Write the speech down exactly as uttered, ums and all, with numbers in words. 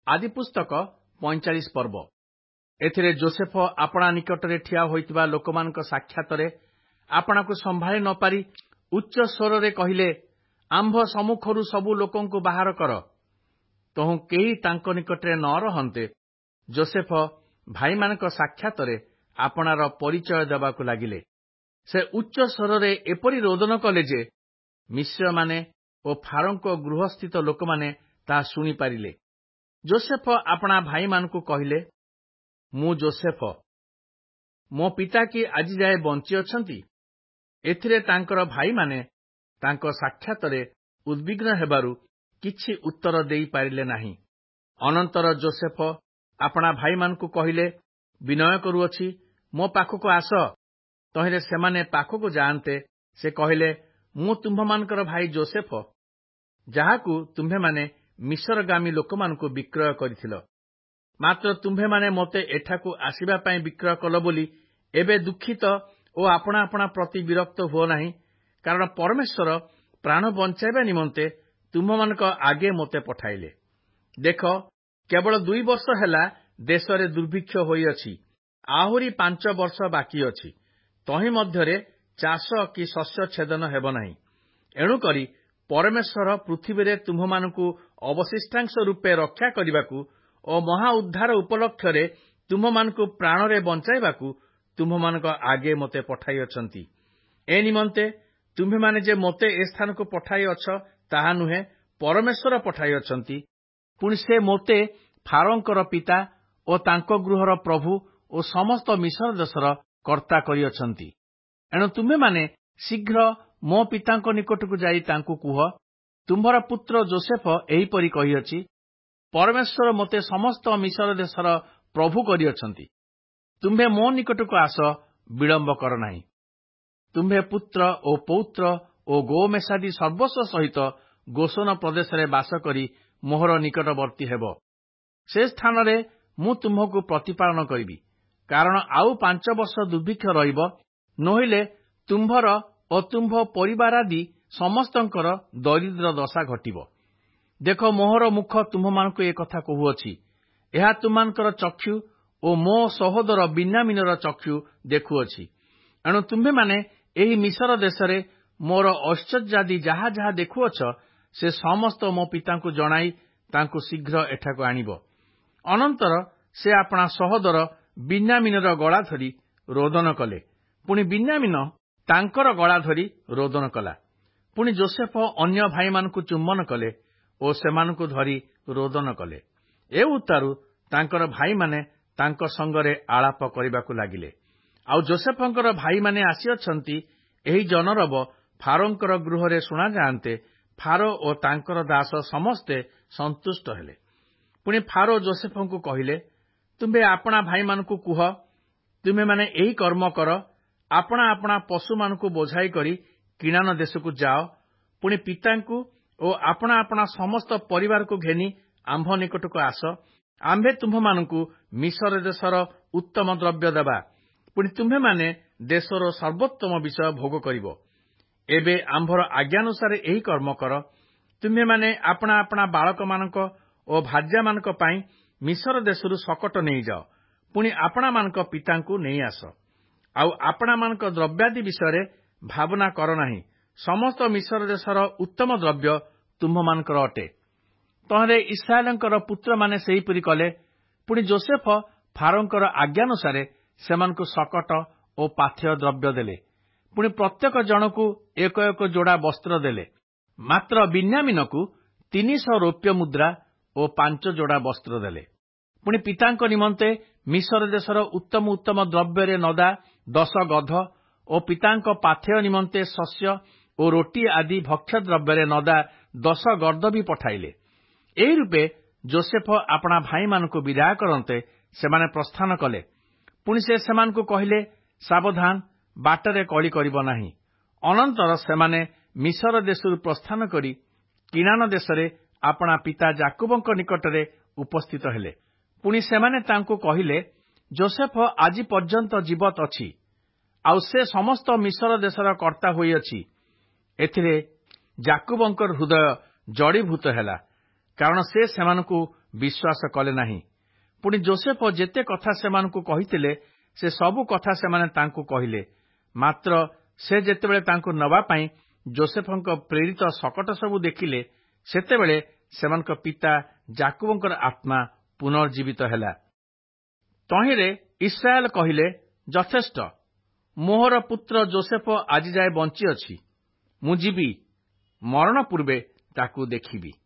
आदि पुस्तक पैंतालीस पर्व। एथिरे जोसेफ आपणा निकटरे ठिया होइतिबा लोकमानक साक्षातरे आपणाकु संभाळी न पारि उच्च स्वରରେ कहिले, आंभ सम्मुखରୁ ସବୁ ଲୋକଙ୍କୁ ବାହାର କର। ତହୁଁ କେହି ତାଙ୍କ ନିକଟରେ ନ ରହନ୍ତେ ଯୋସେଫ ଭାଇମାନଙ୍କ ସାକ୍ଷାତରେ ଆପଣାର ପରିଚୟ ଦେବାକୁ ଲାଗିଲେ। ସେ ଉଚ୍ଚ ସ୍ୱରରେ ଏପରି ରୋଦନ କଲେ ଯେ ମିଶ୍ରମାନେ ଓ ଫାରୋଙ୍କ ଗୃହସ୍ଥିତ ଲୋକମାନେ ତାହା ଶୁଣିପାରିଲେ। ଯୋସେଫ ଆପଣା ଭାଇମାନଙ୍କୁ କହିଲେ, ମୁଁ ଯୋସେଫ, ମୋ ପିତା କି ଆଜି ଯାଏ ବଞ୍ଚି ଅଛନ୍ତି? ଏଥିରେ ତାଙ୍କର ଭାଇମାନେ ତାଙ୍କ ସାକ୍ଷାତରେ ଉଦ୍ବିଗ୍ନ ହେବାରୁ କିଛି ଉତ୍ତର ଦେଇପାରିଲେ ନାହିଁ। ଅନନ୍ତର ଯୋସେଫ ଆପଣା ଭାଇମାନଙ୍କୁ କହିଲେ, ବିନୟ କରୁଅଛି, ମୋ ପାଖକୁ ଆସ। ତହିଁରେ ସେମାନେ ପାଖକୁ ଯାଆନ୍ତେ ସେ କହିଲେ, ମୁଁ ତୁମ୍ଭମାନଙ୍କର ଭାଇ ଯୋସେଫ, ଯାହାକୁ ତୁମ୍ଭେମାନେ ମିଶରଗାମୀ ଲୋକମାନଙ୍କୁ ବିକ୍ରୟ କରିଥିଲ। ମାତ୍ର ତୁମ୍ଭେମାନେ ମୋତେ ଏଠାକୁ ଆସିବା ପାଇଁ ବିକ୍ରୟ କଲ ବୋଲି ଏବେ ଦୁଃଖିତ ଓ ଆପଣା ଆପଣା ପ୍ରତି ବିରକ୍ତ ହୁଅ ନାହିଁ, କାରଣ ପରମେଶ୍ୱର ପ୍ରାଣ ବଞ୍ଚାଇବା ନିମନ୍ତେ ତୁମ୍ଭମାନଙ୍କ ଆଗେ ମୋତେ ପଠାଇଲେ। ଦେଖ, କେବଳ ଦୁଇ ବର୍ଷ ହେଲା ଦେଶରେ ଦୁର୍ଭିକ୍ଷ ହୋଇଅଛି, ଆହୁରି ପାଞ୍ଚ ବର୍ଷ ବାକି ଅଛି। ତହିଁ ମଧ୍ୟରେ ଚାଷ କି ଶସ୍ୟ ଛେଦନ ହେବ ନାହିଁ। ଏଣୁକରି ପରମେଶ୍ୱର ପୃଥିବୀରେ ତୁମ୍ଭମାନଙ୍କୁ ଅବଶିଷ୍ଟାଂଶ ରୂପେ ରକ୍ଷା କରିବାକୁ ଓ ମହା ଉଦ୍ଧାର ଉପଲକ୍ଷରେ ତୁମ୍ଭମାନଙ୍କୁ ପ୍ରାଣରେ ବଞ୍ଚାଇବାକୁ ତୁମ୍ଭମାନଙ୍କ ଆଗେ ମୋତେ ପଠାଇଅଛନ୍ତି। ଏ ନିମନ୍ତେ ତୁମ୍ଭେମାନେ ଯେ ମୋତେ ଏ ସ୍ଥାନକୁ ପଠାଇଅଛ ତାହା ନୁହେଁ, ପରମେଶ୍ୱର ପଠାଇଅଛନ୍ତି। ପୁଣି ସେ ମୋତେ ଫାରୋଙ୍କର ପିତା ଓ ତାଙ୍କ ଗୃହର ପ୍ରଭୁ ଓ ସମସ୍ତ ମିଶର ଦେଶର କର୍ତ୍ତା କରିଅଛନ୍ତି। ଏଣୁ ତୁମ୍ଭେମାନେ ଶୀଘ୍ର ମୋ ପିତାଙ୍କ ନିକଟକୁ ଯାଇ ତାଙ୍କୁ କୁହ, ତୁମ୍ଭର ପୁତ୍ର ଯୋସେଫ ଏହିପରି କହିଅଛି, ପରମେଶ୍ୱର ମୋତେ ସମସ୍ତ ମିଶର ଦେଶର ପ୍ରଭୁ କରିଅଛନ୍ତି। ତୁମ୍ଭେ ମୋ ନିକଟକୁ ଆସ, ବିଳମ୍ବ କର ନାହିଁ। ତୁମ୍ଭେ ପୁତ୍ର ଓ ପୌତ୍ର ଓ ଗୋମେଷାଦି ସର୍ବସ୍ୱ ସହିତ ଗୋଷନ ପ୍ରଦେଶରେ ବାସ କରି ମୋହର ନିକଟବର୍ତ୍ତୀ ହେବ। ସେ ସ୍ଥାନରେ ମୁଁ ତୁମ୍ଭକୁ ପ୍ରତିପାଳନ କରିବି, କାରଣ ଆଉ ପାଞ୍ଚ ବର୍ଷ ଦୁର୍ଭିକ୍ଷ ରହିବ, ନୋହିଲେ ତୁମ୍ଭର ଓ ତୁମ୍ଭ ପରିବାରାଦି ସମସ୍ତଙ୍କର ଦରିଦ୍ର ଦଶା ଘଟିବ। ଦେଖ, ମୋହର ମୁଖ ତୁମ୍ଭମାନଙ୍କୁ ଏ କଥା କହୁଅଛି। ଏହା ତୁମ୍ଭମାନଙ୍କର ଚକ୍ଷୁ ଓ ମୋ ସହୋଦର ବିନ୍ୟାମୀନର ଚକ୍ଷୁ ଦେଖୁଅଛି। ଏଣୁ ତୁମ୍ଭେମାନେ ଏହି ମିଶର ଦେଶରେ ମୋର ଐଶ୍ୱର୍ଯ୍ୟାଦି ଯାହା ଯାହା ଦେଖୁଅଛ, ସେ ସମସ୍ତ ମୋ ପିତାଙ୍କୁ ଜଣାଇ ତାଙ୍କୁ ଶୀଘ୍ର ଏଠାକୁ ଆଣିବ। ଅନନ୍ତର ସେ ଆପଣା ସହୋଦର ବିନ୍ୟାମୀନର ଗଳା ଧରି ରୋଦନ କଲେ। ପୁଣି ବିନ୍ୟାମୀନ ତାଙ୍କର ଗଳା ଧରି ରୋଦନ କଲା। ପୁଣି ଯୋସେଫ ଅନ୍ୟ ଭାଇମାନଙ୍କୁ ଚୁମ୍ବନ କଲେ ଓ ସେମାନଙ୍କୁ ଧରି ରୋଦନ କଲେ। ଏ ଉତ୍ତାରୁ ତାଙ୍କର ଭାଇମାନେ ତାଙ୍କ ସଙ୍ଗରେ ଆଳାପ କରିବାକୁ ଲାଗିଲେ। ଆଉ ଯୋସେଫଙ୍କର ଭାଇମାନେ ଆସିଅଛନ୍ତି, ଏହି ଜନରବ ଫାରୋଙ୍କର ଗୃହରେ ଶୁଣାଯାଆନ୍ତେ ଫାରୋ ଓ ତାଙ୍କର ଦାସ ସମସ୍ତେ ସନ୍ତୁଷ୍ଟ ହେଲେ। ପୁଣି ଫାରୋ ଯୋସେଫଙ୍କୁ କହିଲେ, ତୁମ୍ଭେ ଆପଣା ଭାଇମାନଙ୍କୁ କୁହ, ତୁମ୍ଭେମାନେ ଏହି କର୍ମ କର, ଆପଣା ଆପଣା ପଶୁମାନଙ୍କୁ ବୋଝାଇ କରି କିଣାନ ଦେଶକୁ ଯାଅ। ପୁଣି ପିତାଙ୍କୁ ଓ ଆପଣା ଆପଣା ସମସ୍ତ ପରିବାରକୁ ଘେନି ଆମ୍ଭ ନିକଟକୁ ଆସ। ଆମ୍ଭେ ତୁମ୍ଭମାନଙ୍କୁ ମିଶର ଦେଶର ଉତ୍ତମ ଦ୍ରବ୍ୟ ଦେବା। ପୁଣି ତୁମ୍ଭେମାନେ ଦେଶର ସର୍ବୋତ୍ତମ ବିଷୟ ଭୋଗ କରିବ। ଏବେ ଆମ୍ଭର ଆଜ୍ଞାନୁସାରେ ଏହି କର୍ମ କର। ତୁମ୍ଭେମାନେ ଆପଣା ଆପଣା ବାଳକମାନଙ୍କ ଓ ଭାର୍ଯ୍ୟାମାନଙ୍କ ପାଇଁ ମିଶର ଦେଶରୁ ଶକଟ ନେଇଯାଅ। ପୁଣି ଆପଣାମାନଙ୍କ ପିତାଙ୍କୁ ନେଇ ଆସ। ଆଉ ଆପଣାମାନଙ୍କ ଦ୍ରବ୍ୟାଦି ବିଷୟରେ ଭାବନା କର ନାହିଁ। ସମସ୍ତ ମିଶର ଦେଶର ଉତ୍ତମ ଦ୍ରବ୍ୟ ତୁମ୍ଭମାନଙ୍କର ଅଟେ। ତହିଁରେ ଇସ୍ରାଏଲଙ୍କର ପୁତ୍ରମାନେ ସେହିପରି କଲେ। ପୁଣି ଯୋସେଫ ଫାରୋଙ୍କର ଆଜ୍ଞାନୁସାରେ ସେମାନଙ୍କୁ ଶକଟ ଓ ପାଥେୟ ଦ୍ରବ୍ୟ ଦେଲେ। ପୁଣି ପ୍ରତ୍ୟେକ ଜଣକୁ ଏକ ଏକ ଯୋଡ଼ା ବସ୍ତ୍ର ଦେଲେ। ମାତ୍ର ବିନ୍ୟାମୀନକୁ ତିନିଶହ ରୌପ୍ୟ ମୁଦ୍ରା ଓ ପାଞ୍ଚ ଯୋଡ଼ା ବସ୍ତ୍ର ଦେଲେ। ପୁଣି ପିତାଙ୍କ ନିମନ୍ତେ ମିଶର ଦେଶର ଉତ୍ତମ ଉତ୍ତମ ଦ୍ରବ୍ୟରେ ନଦା ଦଶ ଗଧ ଓ ପିତାଙ୍କ ପାଥେୟ ନିମନ୍ତେ ଶସ୍ୟ ଓ ରୋଟି ଆଦି ଭକ୍ଷ୍ୟ ଦ୍ରବ୍ୟରେ ନଦା ଦଶ ଗର୍ଦ୍ଦ ବି ପଠାଇଲେ। ଏହି ରୂପେ ଯୋସେଫ ଆପଣା ଭାଇମାନଙ୍କୁ ବିଦାୟ କରନ୍ତେ ସେମାନେ ପ୍ରସ୍ଥାନ କଲେ। ପୁଣି ସେ ସେମାନଙ୍କୁ କହିଲେ, ସାବଧାନ, ବାଟରେ କଳି କରିବ ନାହିଁ। ଅନନ୍ତର ସେମାନେ ମିଶର ଦେଶରୁ ପ୍ରସ୍ଥାନ କରି କିଣାନ ଦେଶରେ ଆପଣା ପିତା ଯାକୁବଙ୍କ ନିକଟରେ ଉପସ୍ଥିତ ହେଲେ। ପୁଣି ସେମାନେ ତାଙ୍କୁ କହିଲେ, ଯୋସେଫ ଆଜି ପର୍ଯ୍ୟନ୍ତ ଜୀବତ ଅଛି, ଆଉ ସେ ସମସ୍ତ ମିଶର ଦେଶର କର୍ତ୍ତା ହୋଇଅଛି। ଏଥିରେ ଯାକୁବଙ୍କର ହୃଦୟ ଜଡ଼ୀଭୂତ ହେଲା, କାରଣ ସେ ସେମାନଙ୍କୁ ବିଶ୍ୱାସ କଲେ ନାହିଁ। ପୁଣି ଯୋସେଫ ଯେତେ କଥା ସେମାନଙ୍କୁ କହିଥିଲେ, ସେ ସବୁ କଥା ସେମାନେ ତାଙ୍କୁ କହିଲେ। ମାତ୍ର ସେ ଯେତେବେଳେ ତାଙ୍କୁ ନେବା ପାଇଁ ଯୋସେଫଙ୍କ ପ୍ରେରିତ ଶକଟ ସବୁ ଦେଖିଲେ, ସେତେବେଳେ ସେମାନଙ୍କ ପିତା ଯାକୋବଙ୍କର ଆତ୍ମା ପୁନର୍ଜୀବିତ ହେଲା। ତହିଁରେ ଇସ୍ରାଏଲ କହିଲେ, ଯଥେଷ୍ଟ, ମୋର ପୁତ୍ର ଯୋସେଫ ଆଜିଯାଏ ବଞ୍ଚିଅଛି। ମୁଁ ଯିବି, ମରଣ ପୂର୍ବେ ତାକୁ ଦେଖିବି।